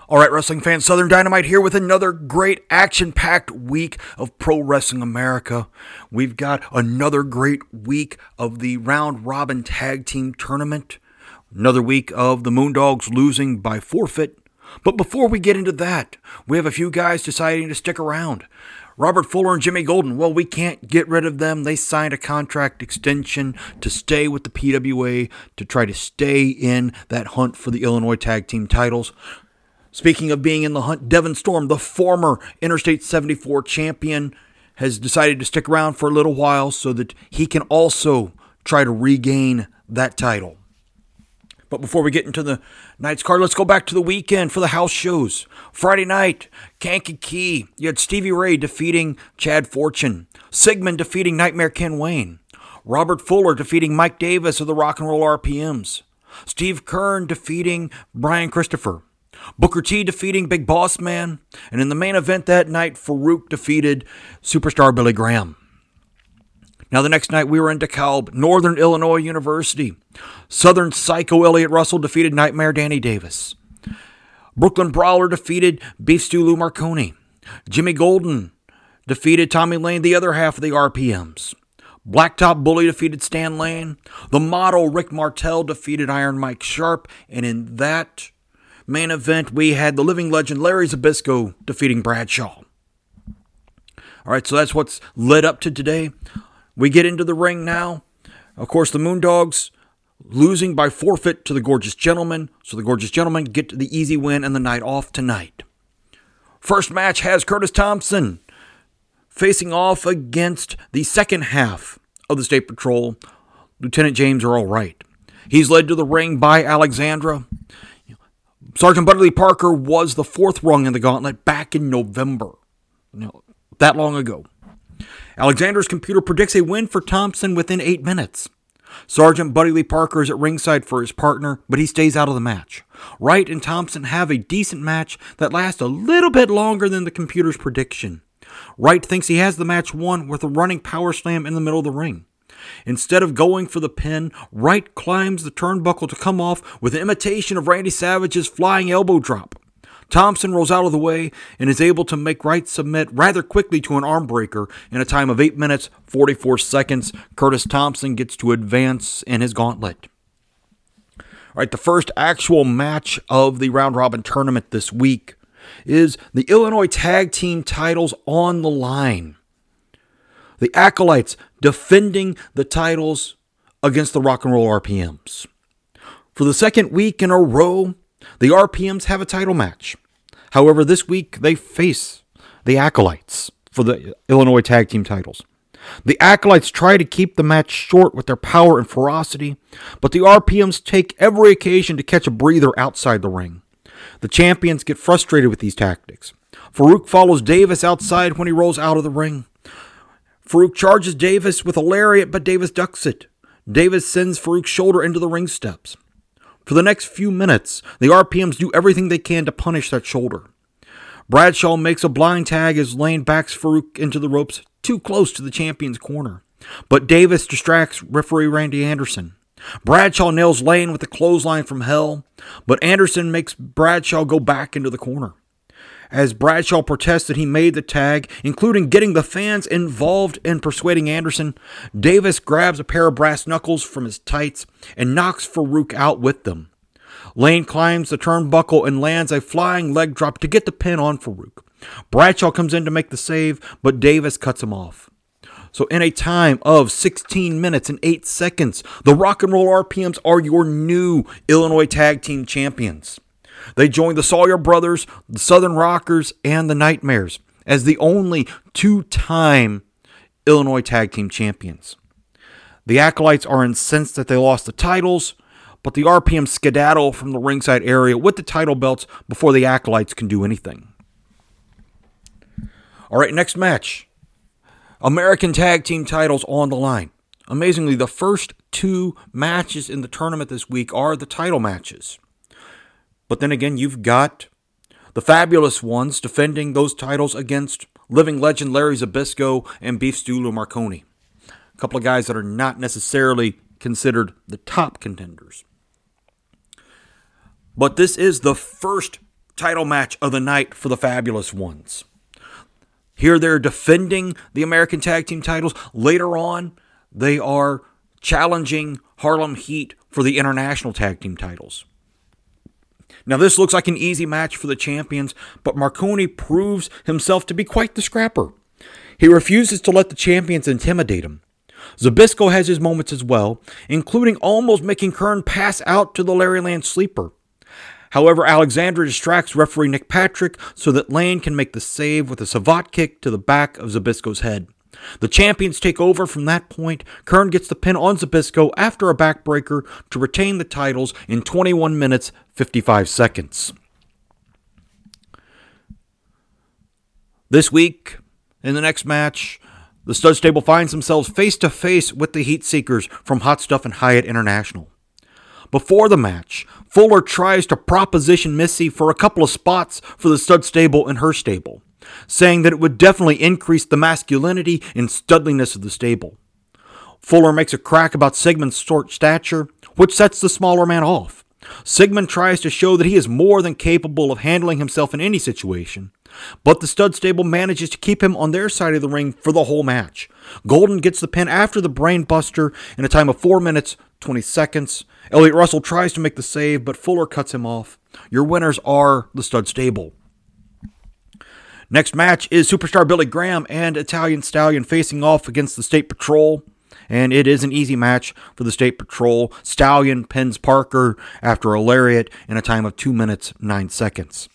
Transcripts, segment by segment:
All right, wrestling fans, Southern Dynamite here with another great action-packed week of Pro Wrestling America. We've got another great week of the Round Robin Tag Team Tournament. Another week of the Moondogs losing by forfeit. But before we get into that, we have a few guys deciding to stick around. Robert Fuller and Jimmy Golden, well, we can't get rid of them. They signed a contract extension to stay with the PWA, to try to stay in that hunt for the Illinois Tag Team titles. Speaking of being in the hunt, Devon Storm, the former Interstate 74 champion, has decided to stick around for a little while so that he can also try to regain that title. But before we get into the night's card, let's go back to the weekend for the house shows. Friday night, Kankakee, you had Stevie Ray defeating Chad Fortune, Sigmund defeating Nightmare Ken Wayne, Robert Fuller defeating Mike Davis of the Rock and Roll RPMs, Steve Kern defeating Brian Christopher, Booker T defeating Big Boss Man, and in the main event that night, Farouk defeated Superstar Billy Graham. Now the next night we were in DeKalb, Northern Illinois University. Southern Psycho Elliott Russell defeated Nightmare Danny Davis. Brooklyn Brawler defeated Beef Stew Lou Marconi. Jimmy Golden defeated Tommy Lane, the other half of the RPMs. Blacktop Bully defeated Stan Lane. The Model Rick Martel defeated Iron Mike Sharp, and in that main event, we had the living legend Larry Zbyszko defeating Bradshaw. All right, so that's what's led up to today. We get into the ring now. Of course, the Moondogs losing by forfeit to the Gorgeous Gentlemen, so the Gorgeous Gentlemen get the easy win and the night off tonight. First match has Curtis Thompson facing off against the second half of the State Patrol, Lieutenant James Earl Wright. He's led to the ring by Alexandra. Sergeant Buddy Lee Parker was the fourth rung in the gauntlet back in November. That long ago. Alexandra's computer predicts a win for Thompson within 8 minutes. Sergeant Buddy Lee Parker is at ringside for his partner, but he stays out of the match. Wright and Thompson have a decent match that lasts a little bit longer than the computer's prediction. Wright thinks he has the match won with a running power slam in the middle of the ring. Instead of going for the pin, Wright climbs the turnbuckle to come off with an imitation of Randy Savage's flying elbow drop. Thompson rolls out of the way and is able to make Wright submit rather quickly to an arm breaker in a time of 8 minutes, 44 seconds. Curtis Thompson gets to advance in his gauntlet. All right, the first actual match of the Round Robin tournament this week is the Illinois Tag Team titles on the line. The Acolytes defending the titles against the Rock and Roll RPMs. For the second week in a row, the RPMs have a title match. However, this week they face the Acolytes for the Illinois Tag Team titles. The Acolytes try to keep the match short with their power and ferocity, but the RPMs take every occasion to catch a breather outside the ring. The champions get frustrated with these tactics. Farouk follows Davis outside when he rolls out of the ring. Farouk charges Davis with a lariat, but Davis ducks it. Davis sends Farouk's shoulder into the ring steps. For the next few minutes, the RPMs do everything they can to punish that shoulder. Bradshaw makes a blind tag as Lane backs Farouk into the ropes too close to the champion's corner. But Davis distracts referee Randy Anderson. Bradshaw nails Lane with a clothesline from hell, but Anderson makes Bradshaw go back into the corner. As Bradshaw protests that he made the tag, including getting the fans involved in persuading Anderson, Davis grabs a pair of brass knuckles from his tights and knocks Farouk out with them. Lane climbs the turnbuckle and lands a flying leg drop to get the pin on Farouk. Bradshaw comes in to make the save, but Davis cuts him off. So in a time of 16 minutes and 8 seconds, the Rock and Roll RPMs are your new Illinois Tag Team champions. They joined the Sawyer Brothers, the Southern Rockers, and the Nightmares as the only two-time Illinois Tag Team champions. The Acolytes are incensed that they lost the titles, but the RPM skedaddle from the ringside area with the title belts before the Acolytes can do anything. All right, next match. American Tag Team titles on the line. Amazingly, the first two matches in the tournament this week are the title matches. But then again, you've got the Fabulous Ones defending those titles against living legend Larry Zbyszko and Beef Stew Lou Marconi. A couple of guys that are not necessarily considered the top contenders. But this is the first title match of the night for the Fabulous Ones. Here they're defending the American Tag Team titles. Later on, they are challenging Harlem Heat for the International Tag Team titles. Now this looks like an easy match for the champions, but Marconi proves himself to be quite the scrapper. He refuses to let the champions intimidate him. Zbyszko has his moments as well, including almost making Kern pass out to the Larry Land Sleeper. However, Alexander distracts referee Nick Patrick so that Lane can make the save with a savate kick to the back of Zbyszko's head. The champions take over from that point. Kern gets the pin on Zbyszko after a backbreaker to retain the titles in 21 minutes, 55 seconds. This week, in the next match, the Stud Stable finds themselves face-to-face with the Heat Seekers from Hot Stuff and Hyatt International. Before the match, Fuller tries to proposition Missy for a couple of spots for the Stud Stable and her stable, saying that it would definitely increase the masculinity and studliness of the stable. Fuller makes a crack about Sigmund's short stature, which sets the smaller man off. Sigmund tries to show that he is more than capable of handling himself in any situation, but the Stud Stable manages to keep him on their side of the ring for the whole match. Golden gets the pin after the Brain Buster in a time of 4 minutes, 20 seconds. Elliot Russell tries to make the save, but Fuller cuts him off. Your winners are the Stud Stable. Next match is Superstar Billy Graham and Italian Stallion facing off against the State Patrol. And it is an easy match for the State Patrol. Stallion pins Parker after a lariat in a time of 2 minutes, 9 seconds.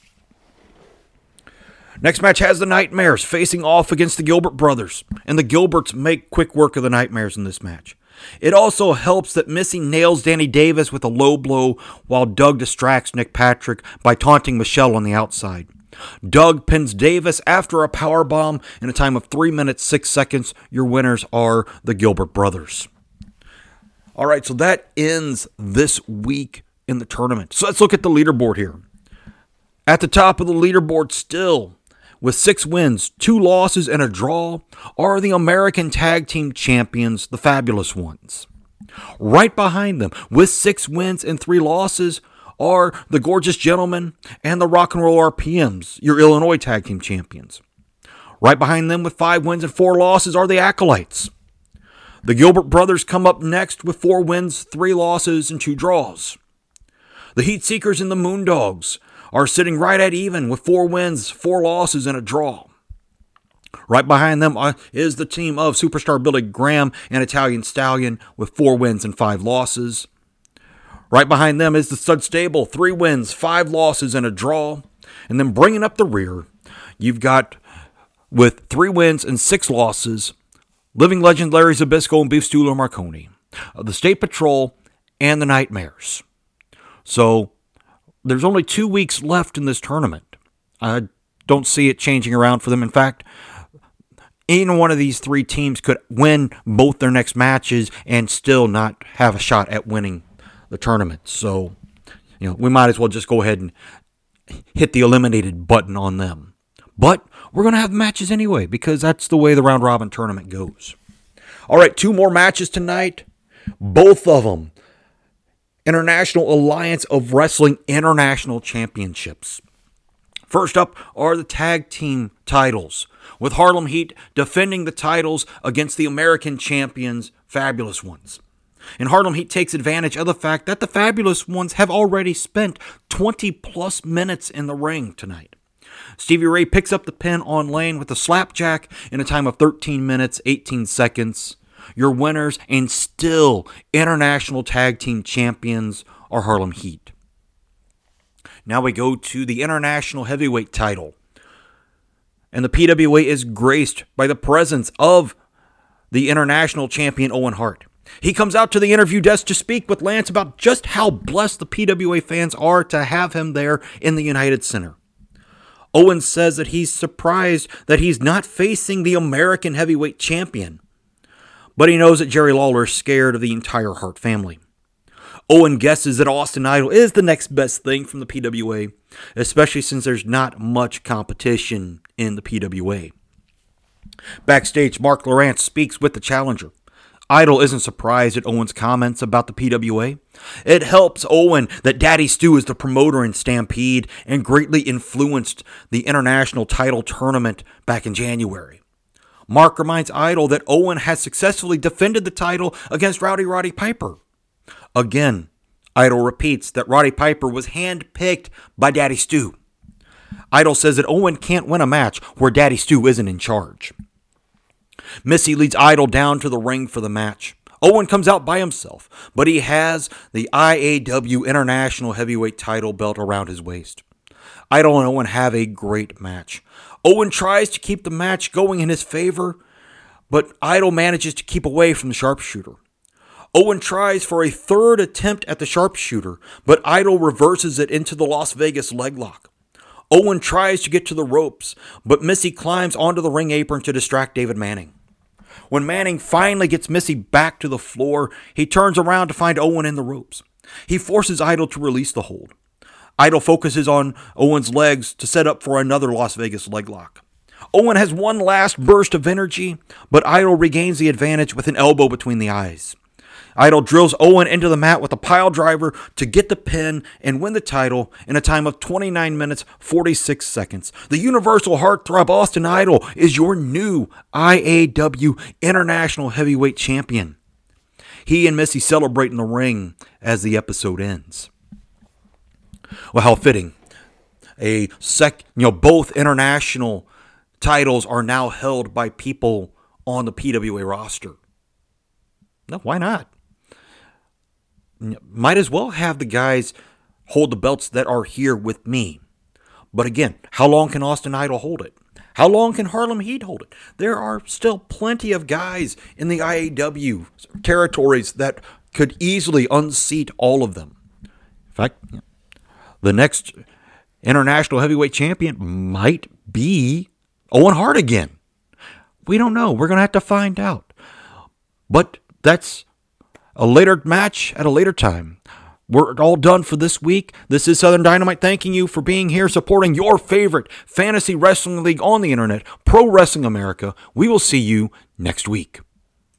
Next match has the Nightmares facing off against the Gilbert Brothers. And the Gilberts make quick work of the Nightmares in this match. It also helps that Missy nails Danny Davis with a low blow while Doug distracts Nick Patrick by taunting Michelle on the outside. Doug pins Davis after a powerbomb in a time of 3 minutes, 6 seconds. Your winners are the Gilbert Brothers. All right, so that ends this week in the tournament. So let's look at the leaderboard here. At the top of the leaderboard still, with 6 wins, 2 losses, and a draw, are the American Tag Team Champions, the Fabulous Ones. Right behind them, with 6 wins and 3 losses, are the Gorgeous Gentlemen and the Rock and Roll RPMs, your Illinois Tag Team Champions. Right behind them with 5 wins and 4 losses are the Acolytes. The Gilbert Brothers come up next with 4 wins, 3 losses, and 2 draws. The Heat Seekers and the Moondogs are sitting right at even with 4 wins, 4 losses, and a draw. Right behind them is the team of Superstar Billy Graham and Italian Stallion with 4 wins and 5 losses. Right behind them is the Stud Stable, 3 wins, 5 losses, and a draw. And then bringing up the rear, you've got, with 3 wins and 6 losses, Living Legend Larry Zbyszko and Beef Stew Marconi, the State Patrol, and the Nightmares. So there's only 2 weeks left in this tournament. I don't see it changing around for them. In fact, any one of these 3 teams could win both their next matches and still not have a shot at winning the tournament. So, we might as well just go ahead and hit the eliminated button on them. But we're going to have matches anyway, because that's the way the round robin tournament goes. All right, 2 more matches tonight. Both of them International Alliance of Wrestling International Championships. First up are the tag team titles, with Harlem Heat defending the titles against the American champions, Fabulous Ones. And Harlem Heat takes advantage of the fact that the Fabulous Ones have already spent 20 plus minutes in the ring tonight. Stevie Ray picks up the pin on Lane with a slapjack in a time of 13 minutes, 18 seconds. Your winners and still international tag team champions are Harlem Heat. Now we go to the international heavyweight title. And the PWA is graced by the presence of the international champion Owen Hart. He comes out to the interview desk to speak with Lance about just how blessed the PWA fans are to have him there in the United Center. Owen says that he's surprised that he's not facing the American heavyweight champion, but he knows that Jerry Lawler is scared of the entire Hart family. Owen guesses that Austin Idol is the next best thing from the PWA, especially since there's not much competition in the PWA. Backstage, Mark Lawrence speaks with the challenger. Idol isn't surprised at Owen's comments about the PWA. It helps Owen that Daddy Stu is the promoter in Stampede and greatly influenced the international title tournament back in January. Mark reminds Idol that Owen has successfully defended the title against Roddy Piper. Again, Idol repeats that Roddy Piper was handpicked by Daddy Stu. Idol says that Owen can't win a match where Daddy Stu isn't in charge. Missy leads Idol down to the ring for the match. Owen comes out by himself, but he has the IAW International Heavyweight title belt around his waist. Idol and Owen have a great match. Owen tries to keep the match going in his favor, but Idol manages to keep away from the sharpshooter. Owen tries for a third attempt at the sharpshooter, but Idol reverses it into the Las Vegas leg lock. Owen tries to get to the ropes, but Missy climbs onto the ring apron to distract David Manning. When Manning finally gets Missy back to the floor, he turns around to find Owen in the ropes. He forces Idol to release the hold. Idol focuses on Owen's legs to set up for another Las Vegas leg lock. Owen has one last burst of energy, but Idol regains the advantage with an elbow between the eyes. Idol drills Owen into the mat with a pile driver to get the pin and win the title in a time of 29 minutes, 46 seconds. The Universal Heartthrob Austin Idol is your new IAW International Heavyweight Champion. He and Missy celebrate in the ring as the episode ends. Well, how fitting. Both international titles are now held by people on the PWA roster. No, why not? Might as well have the guys hold the belts that are here with me. But again, how long can Austin Idol hold it? How long can Harlem Heat hold it? There are still plenty of guys in the IAW territories that could easily unseat all of them. In fact, the next international heavyweight champion might be Owen Hart again. We don't know. We're going to have to find out. But that's a later match at a later time. We're all done for this week. This is Southern Dynamite thanking you for being here, supporting your favorite fantasy wrestling league on the internet, Pro Wrestling America. We will see you next week.